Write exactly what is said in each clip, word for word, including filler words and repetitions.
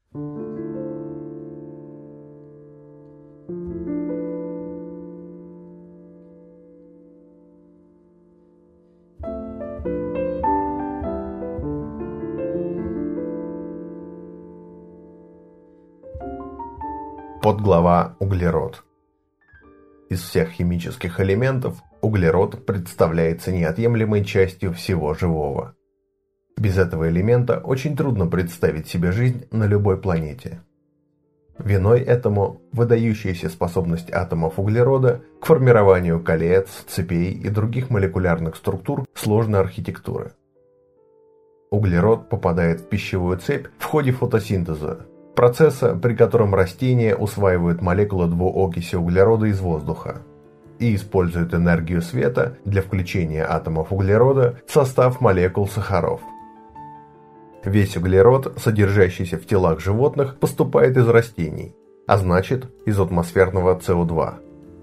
Подглава «Углерод». Из всех химических элементов углерод представляется неотъемлемой частью всего живого. Без этого элемента очень трудно представить себе жизнь на любой планете. Виной этому выдающаяся способность атомов углерода к формированию колец, цепей и других молекулярных структур сложной архитектуры. Углерод попадает в пищевую цепь в ходе фотосинтеза, процесса, при котором растения усваивают молекулы двуокиси углерода из воздуха и используют энергию света для включения атомов углерода в состав молекул сахаров. Весь углерод, содержащийся в телах животных, поступает из растений, а значит из атмосферного С О два.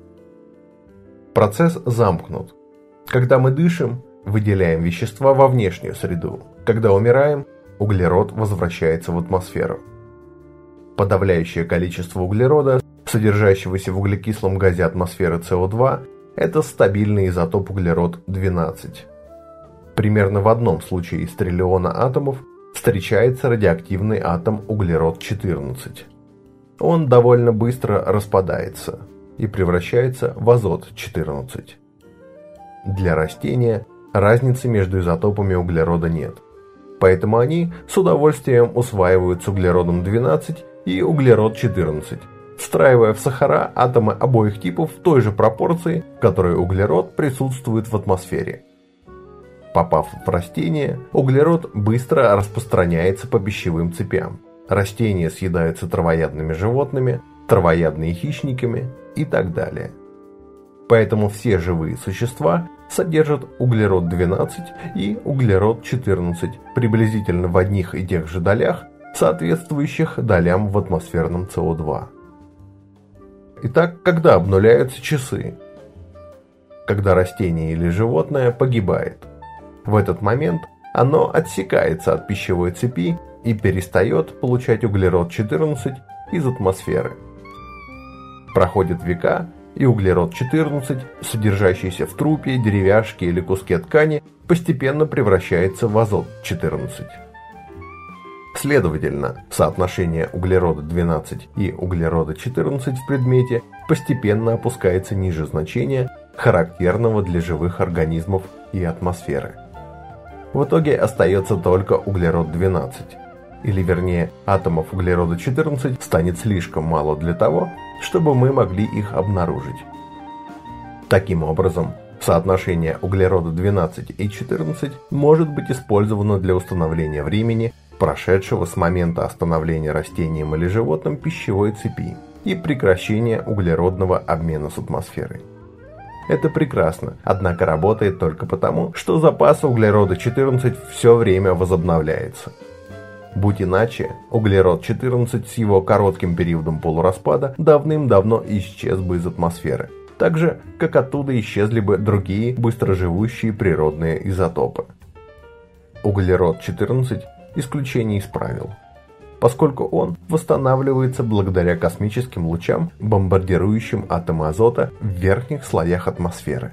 Процесс замкнут. Когда мы дышим, выделяем вещества во внешнюю среду. Когда умираем, углерод возвращается в атмосферу. Подавляющее количество углерода, содержащегося в углекислом газе атмосферы С О два, это стабильный изотоп углерод двенадцать. Примерно в одном случае из триллиона атомов встречается радиоактивный атом углерод четырнадцать. Он довольно быстро распадается и превращается в азот четырнадцать. Для растения разницы между изотопами углерода нет, поэтому они с удовольствием усваивают с углеродом двенадцать и углерод четырнадцать, встраивая в сахара атомы обоих типов в той же пропорции, в которой углерод присутствует в атмосфере. Попав в растение, углерод быстро распространяется по пищевым цепям. Растения съедаются травоядными животными, травоядными хищниками и так далее. Поэтому все живые существа содержат углерод двенадцать и углерод четырнадцать приблизительно в одних и тех же долях, соответствующих долям в атмосферном С О два. Итак, когда обнуляются часы? Когда растение или животное погибает. В этот момент оно отсекается от пищевой цепи и перестает получать углерод четырнадцать из атмосферы. Проходят века, и углерод четырнадцать, содержащийся в трупе, деревяшке или куске ткани, постепенно превращается в азот четырнадцать. Следовательно, соотношение углерода двенадцать и углерода четырнадцать в предмете постепенно опускается ниже значения, характерного для живых организмов и атмосферы. В итоге остается только углерод двенадцать, или вернее атомов углерода четырнадцать станет слишком мало для того, чтобы мы могли их обнаружить. Таким образом, соотношение углерода двенадцать и четырнадцать может быть использовано для установления времени, прошедшего с момента остановления растением или животным пищевой цепи и прекращения углеродного обмена с атмосферой. Это прекрасно, однако работает только потому, что запас углерода четырнадцать все время возобновляется. Будь иначе, углерод четырнадцать с его коротким периодом полураспада давным-давно исчез бы из атмосферы, так же, как оттуда исчезли бы другие быстроживущие природные изотопы. Углерод четырнадцать исключение из правил, поскольку он восстанавливается благодаря космическим лучам, бомбардирующим атомы азота в верхних слоях атмосферы.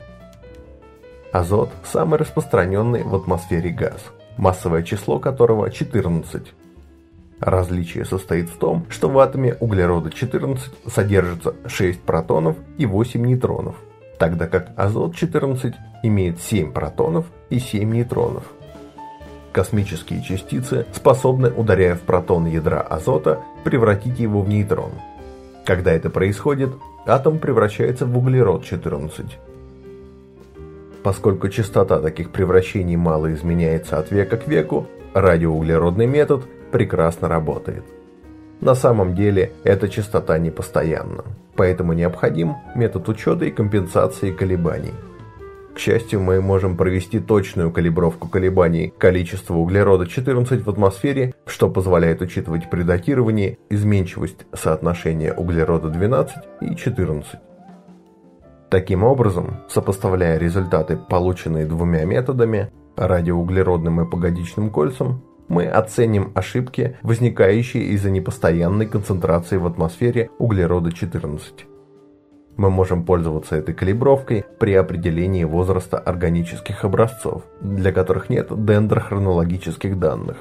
Азот – самый распространенный в атмосфере газ, массовое число которого четырнадцать. Различие состоит в том, что в атоме углерода четырнадцать содержится шесть протонов и восемь нейтронов, тогда как азот четырнадцать имеет семь протонов и семь нейтронов. Космические частицы способны, ударяя в протон ядра азота, превратить его в нейтрон. Когда это происходит, атом превращается в углерод четырнадцать. Поскольку частота таких превращений мало изменяется от века к веку, радиоуглеродный метод прекрасно работает. На самом деле эта частота не постоянна, поэтому необходим метод учета и компенсации колебаний. К счастью, мы можем провести точную калибровку колебаний количества углерода четырнадцать в атмосфере, что позволяет учитывать при датировании изменчивость соотношения углерода двенадцать и четырнадцать. Таким образом, сопоставляя результаты, полученные двумя методами, радиоуглеродным и погодичным кольцам, мы оценим ошибки, возникающие из-за непостоянной концентрации в атмосфере углерода четырнадцать. Мы можем пользоваться этой калибровкой при определении возраста органических образцов, для которых нет дендрохронологических данных.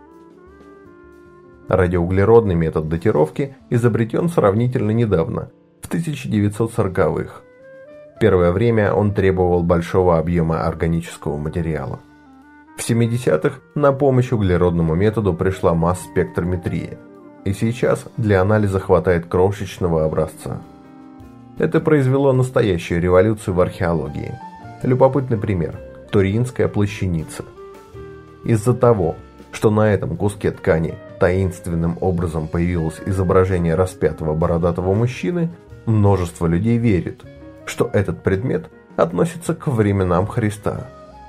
Радиоуглеродный метод датировки изобретен сравнительно недавно, в тысяча девятьсот сороковых. Первое время он требовал большого объема органического материала. В семидесятых на помощь углеродному методу пришла масс-спектрометрия, и сейчас для анализа хватает крошечного образца. Это произвело настоящую революцию в археологии. Любопытный пример – Туринская плащаница. Из-за того, что на этом куске ткани таинственным образом появилось изображение распятого бородатого мужчины, множество людей верит, что этот предмет относится к временам Христа.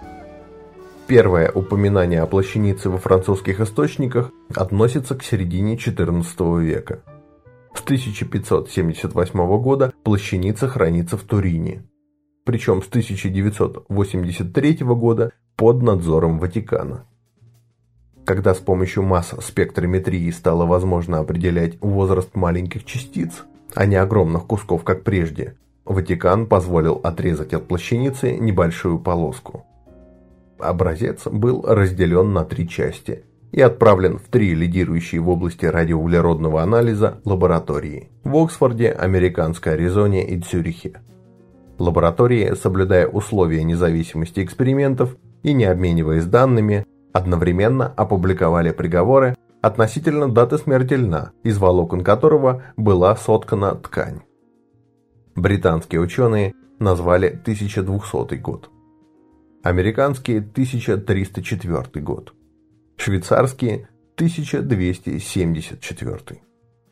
Первое упоминание о плащанице во французских источниках относится к середине четырнадцатого века. С тысяча пятьсот семьдесят восьмого года плащаница хранится в Турине, причем с тысяча девятьсот восемьдесят третьего года под надзором Ватикана. Когда с помощью масс-спектрометрии стало возможно определять возраст маленьких частиц, а не огромных кусков, как прежде, Ватикан позволил отрезать от плащаницы небольшую полоску. Образец был разделен на три части и отправлен в три лидирующие в области радиоуглеродного анализа лаборатории – в Оксфорде, Американской Аризоне и Цюрихе. Лаборатории, соблюдая условия независимости экспериментов и не обмениваясь данными, одновременно опубликовали приговоры относительно даты смерти льна, из волокон которого была соткана ткань. Британские ученые назвали тысяча двухсотый год. Американские – тысяча триста четвёртый год. Швейцарские – тысяча двести семьдесят четвёртый.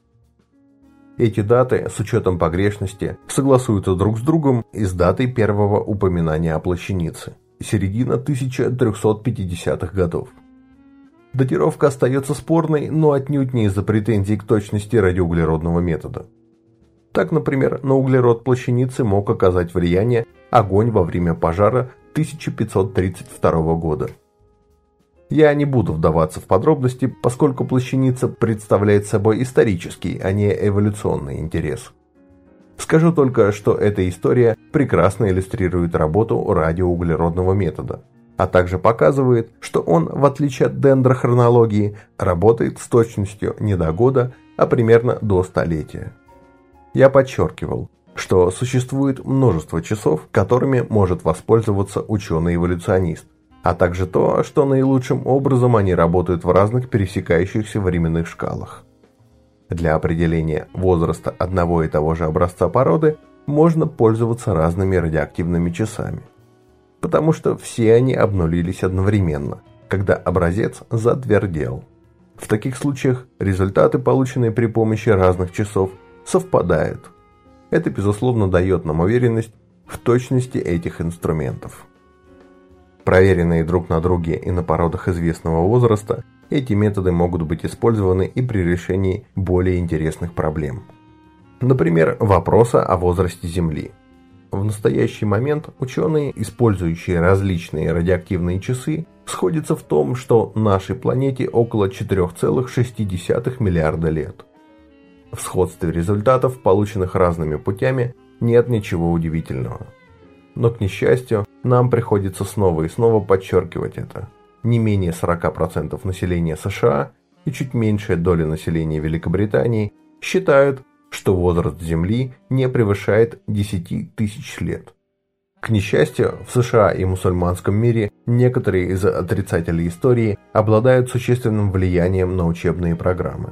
Эти даты с учетом погрешности согласуются друг с другом и с датой первого упоминания о плащанице – середина тысяча трехсот пятидесятых годов. Датировка остается спорной, но отнюдь не из-за претензий к точности радиоуглеродного метода. Так, например, на углерод плащаницы мог оказать влияние огонь во время пожара тысяча пятьсот тридцать второго года. Я не буду вдаваться в подробности, поскольку плащаница представляет собой исторический, а не эволюционный интерес. Скажу только, что эта история прекрасно иллюстрирует работу радиоуглеродного метода, а также показывает, что он, в отличие от дендрохронологии, работает с точностью не до года, а примерно до столетия. Я подчеркивал, что существует множество часов, которыми может воспользоваться ученый-эволюционист, а также то, что наилучшим образом они работают в разных пересекающихся временных шкалах. Для определения возраста одного и того же образца породы можно пользоваться разными радиоактивными часами, потому что все они обнулились одновременно, когда образец затвердел. В таких случаях результаты, полученные при помощи разных часов, совпадают. Это, безусловно, дает нам уверенность в точности этих инструментов. Проверенные друг на друге и на породах известного возраста, эти методы могут быть использованы и при решении более интересных проблем. Например, вопроса о возрасте Земли. В настоящий момент ученые, использующие различные радиоактивные часы, сходятся в том, что нашей планете около четыре целых шесть десятых миллиарда лет. В сходстве результатов, полученных разными путями, нет ничего удивительного. Но, к несчастью, нам приходится снова и снова подчеркивать это. Не менее сорок процентов населения США и чуть меньшая доля населения Великобритании считают, что возраст Земли не превышает десять тысяч лет. К несчастью, в США и мусульманском мире некоторые из отрицателей истории обладают существенным влиянием на учебные программы.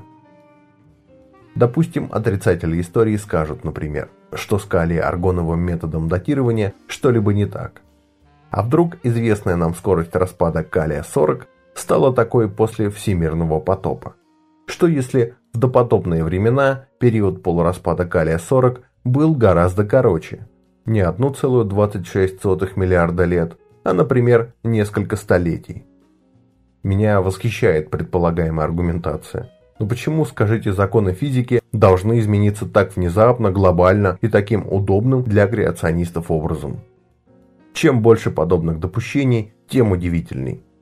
Допустим, отрицатели истории скажут, например, что с калий-аргоновым методом датирования что-либо не так. А вдруг известная нам скорость распада калия сорок стала такой после всемирного потопа? Что если в допотопные времена период полураспада калия сорок был гораздо короче? Не одна целая двадцать шесть сотых миллиарда лет, а, например, несколько столетий. Меня восхищает предполагаемая аргументация. Но почему, скажите, законы физики должны измениться так внезапно, глобально и таким удобным для креационистов образом? Чем больше подобных допущений, тем удивительней.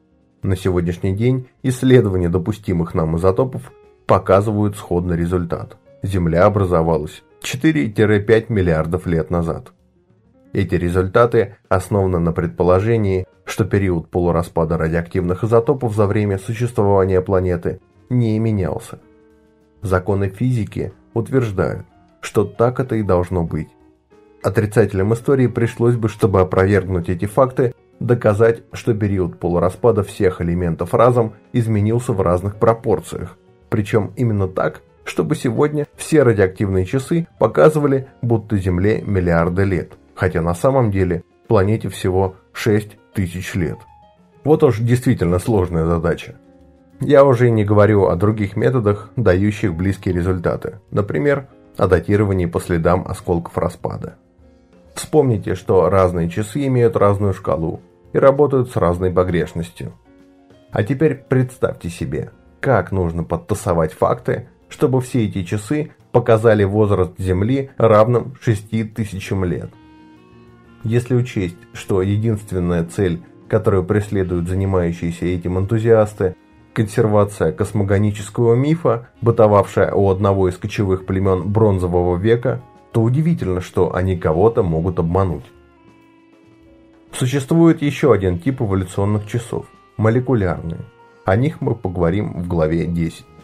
На сегодняшний день исследования допустимых нам изотопов показывают сходный результат. Земля образовалась четыре-пять миллиардов лет назад. Эти результаты основаны на предположении, что период полураспада радиоактивных изотопов за время существования планеты не менялся. Законы физики утверждают, что так это и должно быть. Отрицателям истории пришлось бы, чтобы опровергнуть эти факты, доказать, что период полураспада всех элементов разом изменился в разных пропорциях, причем именно так, чтобы сегодня все радиоактивные часы показывали, будто Земле миллиарды лет, хотя на самом деле планете всего шесть тысяч лет. Вот уж действительно сложная задача. Я уже и не говорю о других методах, дающих близкие результаты, например, о датировании по следам осколков распада. Вспомните, что разные часы имеют разную шкалу и работают с разной погрешностью. А теперь представьте себе, как нужно подтасовать факты, чтобы все эти часы показали возраст Земли равным шести тысячам лет. Если учесть, что единственная цель, которую преследуют занимающиеся этим энтузиасты, консервация космогонического мифа, бытовавшая у одного из кочевых племен Бронзового века, то удивительно, что они кого-то могут обмануть. Существует еще один тип эволюционных часов – молекулярные. О них мы поговорим в главе десять.